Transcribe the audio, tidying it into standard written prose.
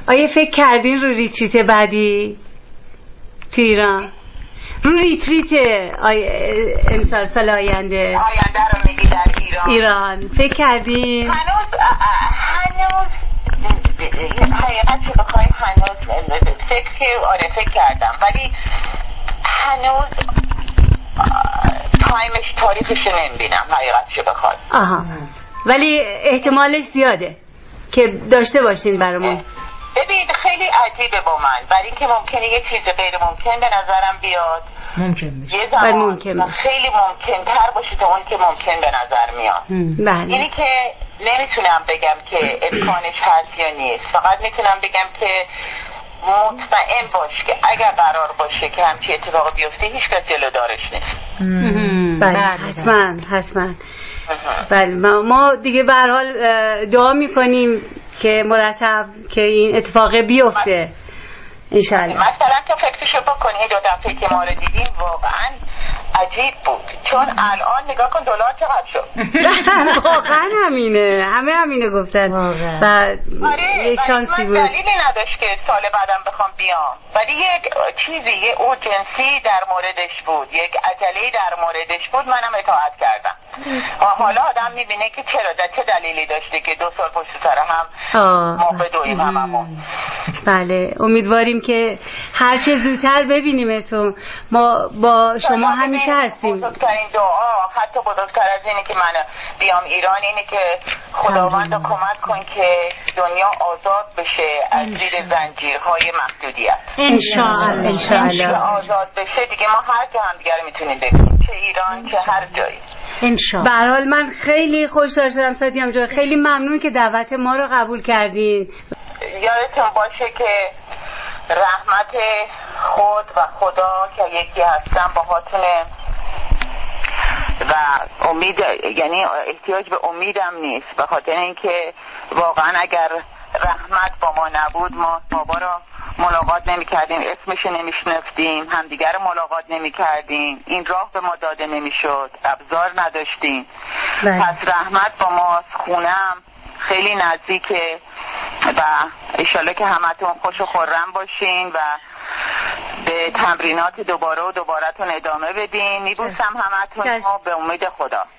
آیا فکر کردین رو ریتریت بعدی تو ایران؟ رو ریتریت امسال سال آینده رو میگی در ایران فکر کردین؟ هنوز حقیقت چه بخوایم هنوز فکر کردم، ولی هنوز تاریخش نمیبینم حقیقت چه بخوایم. آها، ولی احتمالش زیاده که داشته باشین برامون. ببین خیلی عجیبه با من، برای اینکه ممکنه یه چیز غیر ممکن به نظرم بیاد، ممکن بشه یه زمان خیلی ممکن تر باشه تا اون که ممکن به نظر میاد. بله. اینی که نمیتونم بگم که امکانش هست یا نیست، فقط میتونم بگم که مطمئن باش که اگر قرار باشه که همچی اتفاق بیفته هیچ کس جلودارش نیست. بله حتما. بله ما دیگه به هر حال دعا میکنیم که مرتب که این اتفاق بیفته انشالله. مثلا تو فکرشو بکنی 2 دفعه که ما رو دیدیم واقعا عجیب بود، چون الان نگاه کن دلار چقدر شد. واقعا همینه گفتن. یه شانسی بود. دلیلی نداشت که سال بعدم بخوام بیام، ولی یک چیزی یه اورجنسی در موردش بود، یک عجله در موردش بود، منم اطاعت کردم. حالا آدم میبینه که چه دلیلی داشته که 2 سال پشت سر هم ما بدویم هممون. بله امیدواریم که هر چه زودتر ببینیمتون. ما با شما همیشه هستیم. بزرگترین دعا حتی بزرگتر از اینه که من بیام ایران اینه که خداوند رو کمک کن که دنیا آزاد بشه از زیر زنجیرهای محدودیت. انشالله آزاد بشه دیگه ما هر جا هم دیگه رو میتونیم ببینیم، چه ایران چه هر جایی. به هر حال من خیلی خوشحال شدم ساتیام جان، خیلی ممنون که دعوت ما رو قبول کردین. یادتون باشه که رحمت خود و خدا که یکی هستن باهاتونه و امید، یعنی احتیاج به امیدم نیست، به خاطر اینکه واقعا اگر رحمت با ما نبود ما بابا رو ملاقات نمی کردیم، اسمش نمی شنفتیم، همدیگر رو ملاقات نمی کردیم، این راه به ما داده نمی شد، ابزار نداشتیم. پس رحمت با ماست، خونم خیلی نزدیکه و انشالله که همتون خوش و خرم باشین و به تمرینات دوباره‌تون ادامه بدین. میبوسم همتون به امید خدا.